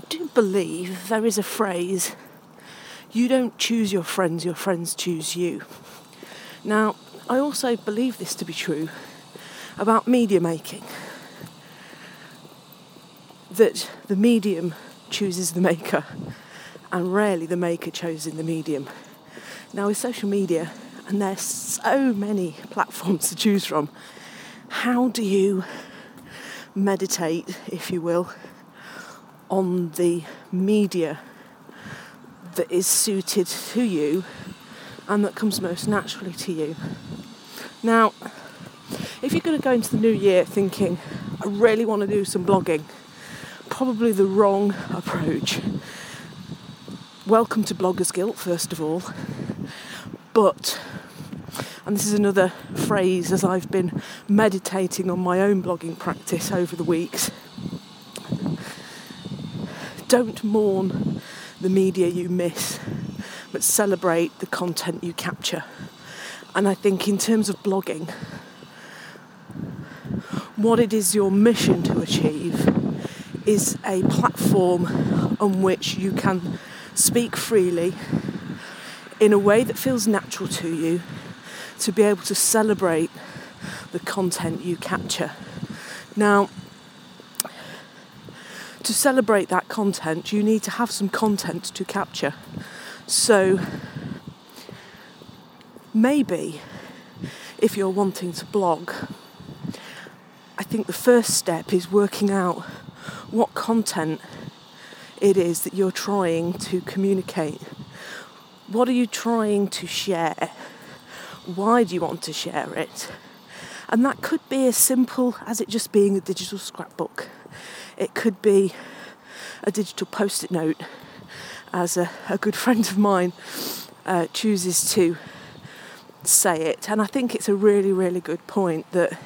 do believe there is a phrase, you don't choose your friends choose you. Now, I also believe this to be true about media making, that the medium chooses the maker and rarely the maker choosing the medium. Now, with social media, and there's so many platforms to choose from, how do you meditate, if you will, on the media that is suited to you and that comes most naturally to you? Now, if you're going to go into the new year thinking, I really want to do some blogging, probably the wrong approach. Welcome to Bloggers Guilt, first of all. But, and this is another phrase as I've been meditating on my own blogging practice over the weeks, don't mourn the media you miss, but celebrate the content you capture. And I think in terms of blogging, what it is your mission to achieve is a platform on which you can speak freely in a way that feels natural to you, to be able to celebrate the content you capture. Now, to celebrate that content, you need to have some content to capture. So maybe if you're wanting to blog, I think the first step is working out what content it is that you're trying to communicate. What are you trying to share? Why do you want to share it? And that could be as simple as it just being a digital scrapbook. It could be a digital post-it note, as a good friend of mine chooses to say it. And I think it's a really, really good point that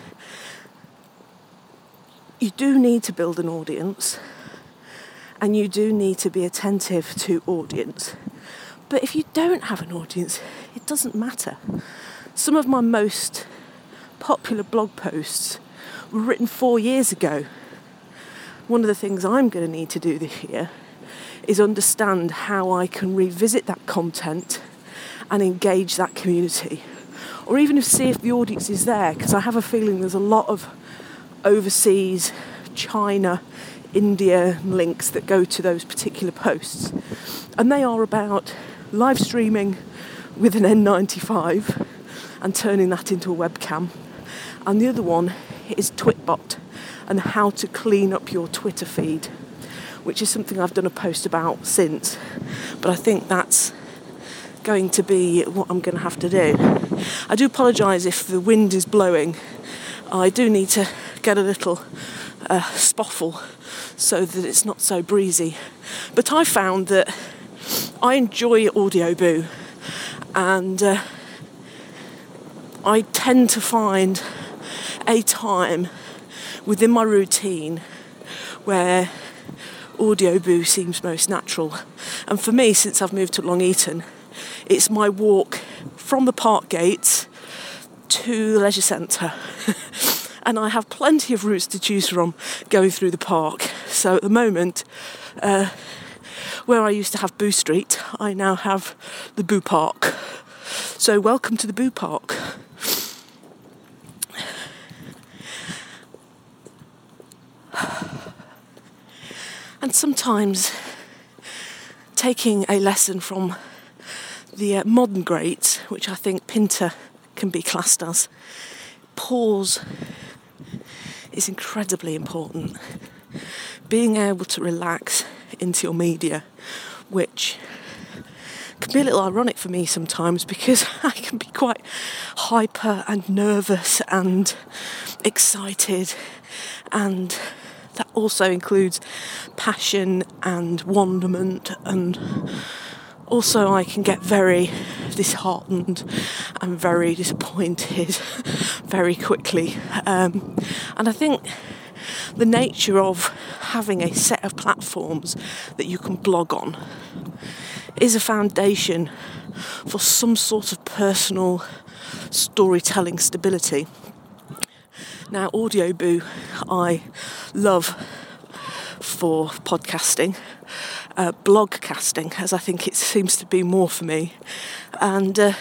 you do need to build an audience and you do need to be attentive to audience. But if you don't have an audience, it doesn't matter. Some of my most popular blog posts were written 4 years ago. One of the things I'm going to need to do this year is understand how I can revisit that content and engage that community. Or even see if the audience is there, because I have a feeling there's a lot of overseas, China, India links that go to those particular posts. And they are about live streaming with an N95 and turning that into a webcam. And the other one is Twitbot and how to clean up your Twitter feed, which is something I've done a post about since. But I think that's going to be what I'm going to have to do. I do apologise if the wind is blowing. I do need to get a little spoffle so that it's not so breezy. But I found that I enjoy Audioboo, and I tend to find a time within my routine where Audioboo seems most natural. And for me, since I've moved to Long Eaton, it's my walk from the park gates to the leisure centre. And I have plenty of routes to choose from going through the park. So at the moment, where I used to have Boo Street, I now have the Boo Park. So welcome to the Boo Park. And sometimes taking a lesson from the modern greats, which I think Pinter can be classed as, pause is incredibly important. Being able to relax into your media, which can be a little ironic for me sometimes because I can be quite hyper and nervous and excited, and that also includes passion and wonderment, and also I can get very disheartened and very disappointed very quickly. And I think the nature of having a set of platforms that you can blog on is a foundation for some sort of personal storytelling stability. Now, Audioboo I love for podcasting, blogcasting, as I think it seems to be more for me. And the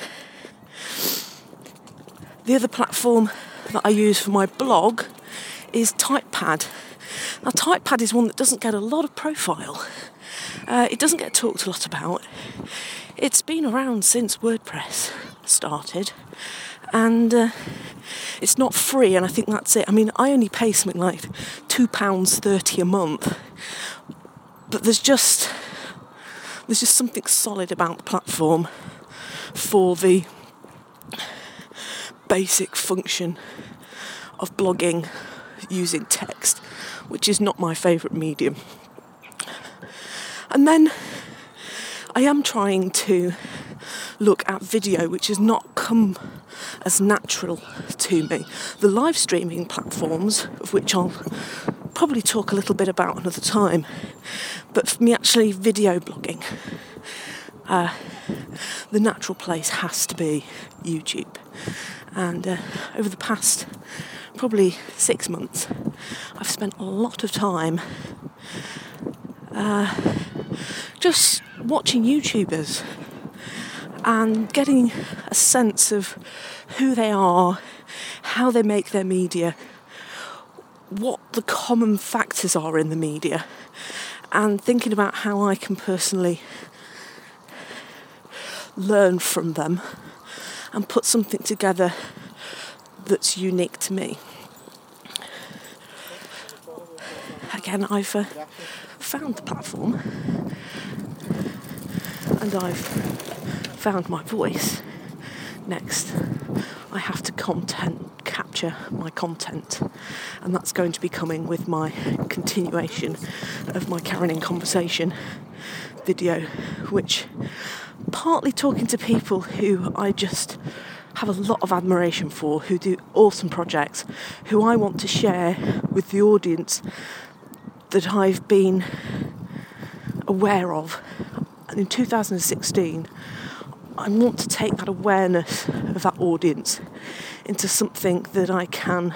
other platform that I use for my blog is Typepad. Now, Typepad is one that doesn't get a lot of profile. It doesn't get talked a lot about. It's been around since WordPress started, and it's not free, and I think that's it. I mean, I only pay something like £2.30 a month, but there's just something solid about the platform for the basic function of blogging using text, which is not my favourite medium. And then I am trying to look at video, which has not come as natural to me. The live streaming platforms, of which I'll probably talk a little bit about another time, but for me actually video blogging, the natural place has to be YouTube. And over the past probably 6 months, I've spent a lot of time just watching YouTubers and getting a sense of who they are, how they make their media, what the common factors are in the media, and thinking about how I can personally learn from them and put something together that's unique to me. Again, I've found the platform, and I've found my voice. Next, I have to capture my content, and that's going to be coming with my continuation of my Karen in Conversation video, which partly talking to people who I just have a lot of admiration for, who do awesome projects, who I want to share with the audience that I've been aware of. And in 2016, I want to take that awareness of that audience into something that I can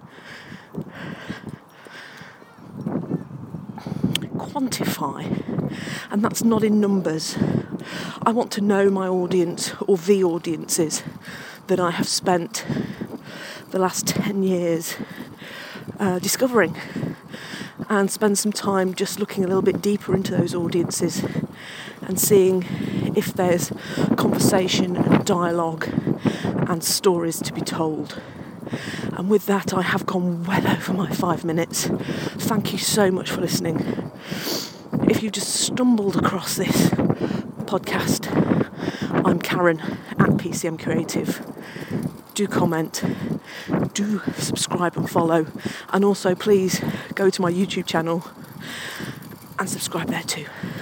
quantify, and that's not in numbers. I want to know my audience, or the audiences that I have spent the last 10 years discovering, and spend some time just looking a little bit deeper into those audiences and seeing if there's conversation and dialogue and stories to be told. And with that, I have gone well over my 5 minutes. Thank you so much for listening. If you just stumbled across this podcast, I'm Karen at PCM Creative. Do comment, do subscribe and follow, and also please go to my YouTube channel and subscribe there too.